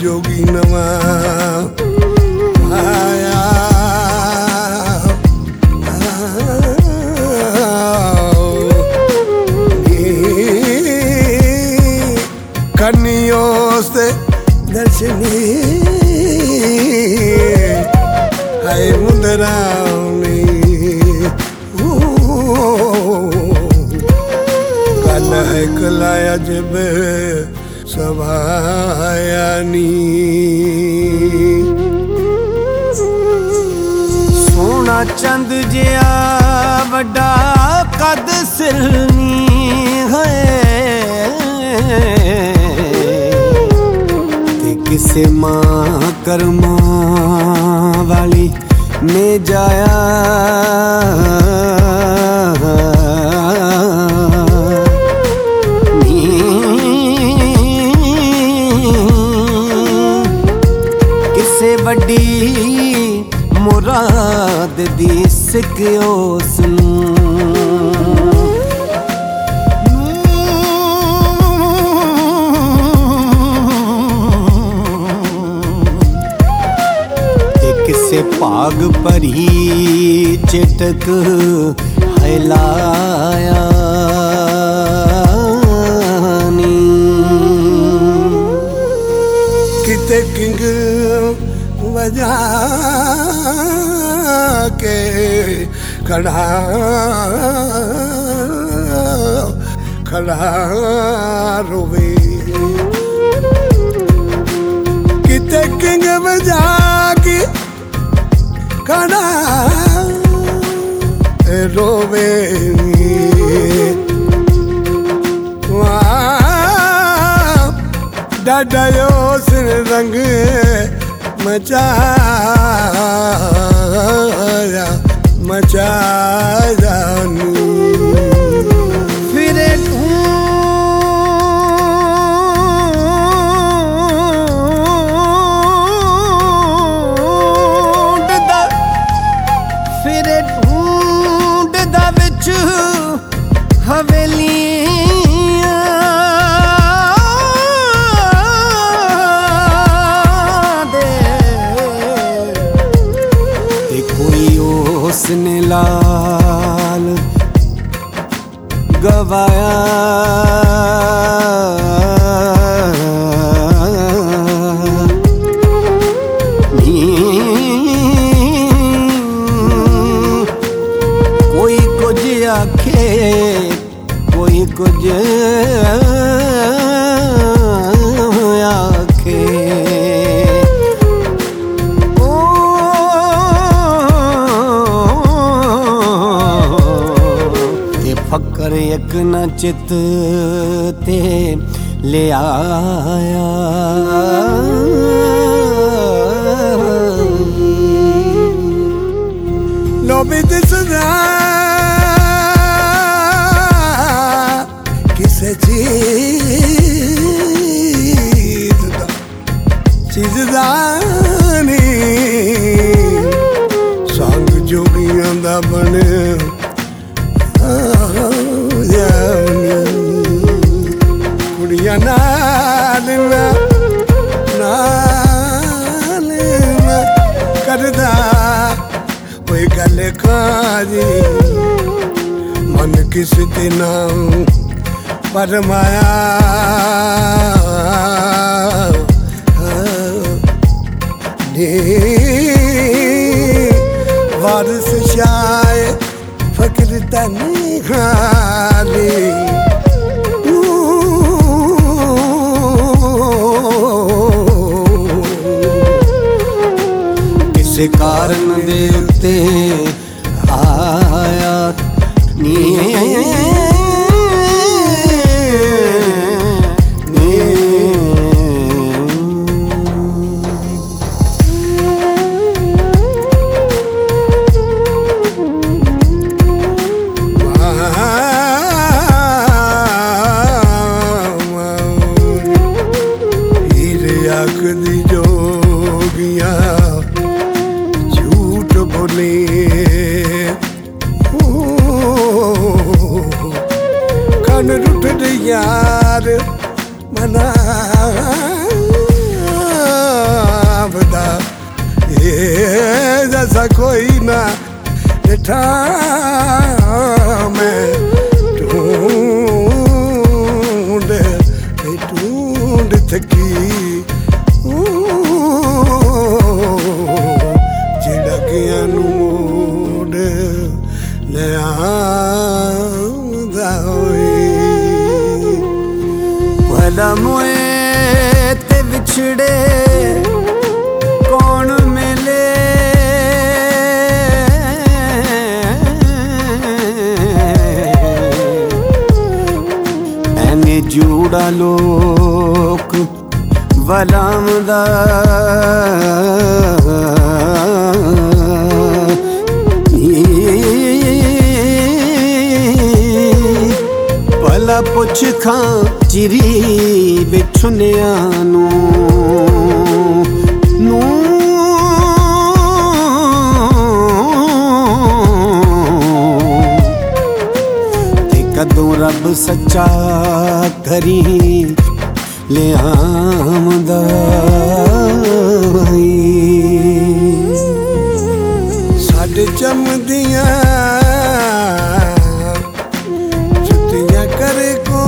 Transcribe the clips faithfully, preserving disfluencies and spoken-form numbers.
जोगी नवा आया कन्नियों से दर्शनी हाय मुंदरानी कल है कलाया जब सभायानी सोना चंद जिया बड़ा कद सिरनी है किसे माँ कर्मा वाली में जाया किसे बड़ी मुराद दी सिक्यो सुनू भाग परी चटक हिलाया किते किंग बजा के खड़ा खड़ा रोवे किते किंग बजा के खड़ा रोवे डाडायो सिर रंग मचाया मचाया फिरे फिरे ढूंढदा विच हवेलियां दे ते कोई उसने लाल गवाया आखे कोई कुछ आखे ओ ये फकर एक न चित ते ले आया लोभी दिसदा चीज चीज दानी संग जोगियां दा बन कुड़ियां नाल नाल करदा कोई गल काजी मन किस ते नाम परमाया वारिस शाये फकीर तनी खाली किसे कारण दे उत्ते आया नी यार मना आवदा ये जैसा कोई ना डिठा मैं ढूंढ ढूंढ थकी झिड़कियां नू मोड़ ले आंदा होए भला मोए ते विछड़े कौन मिले एने जूड़ा लोक वलामदा भला पुछ खां चिरी बिछुनिया नू नू ते कदों रब सच्चा करी ले आमदा साडे चमदियां छुट्टियां करे को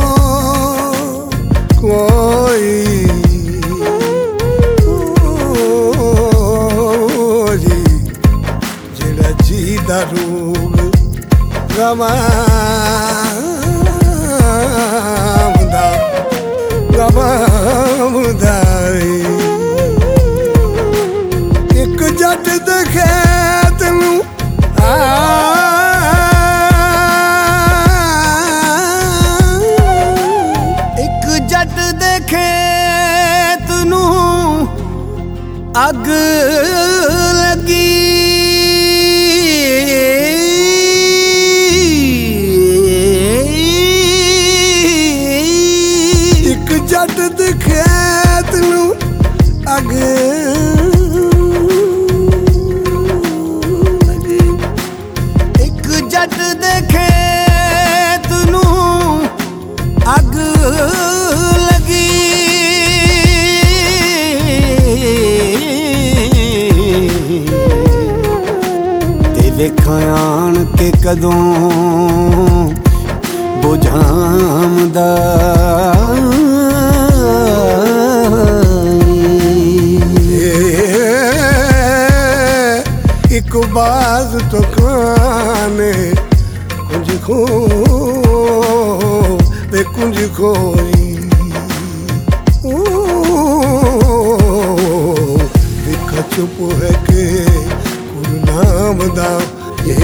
कोई जेड़ा जी दा रोग गवांदा गवांदा एक जट दे खेत नू आ एक जट दे खेत नू अग लगी एक जट दे खेत नू अग लगी एक जट दे खेत नू अग लगी ते वेखां आण के कदों बुझामदा एक बाज तो खाने कुंज खो बे कुंज खोई देखा चुप है के गुरनाम दा ये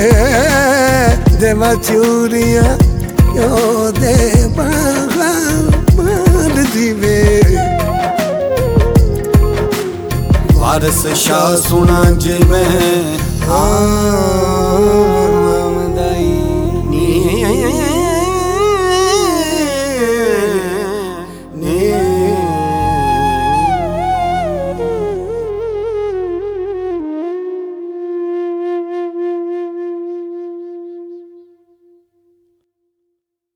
देवा चूरियां क्यों दे बागा मार जीवे वारस शाह सुना जिवें हाँ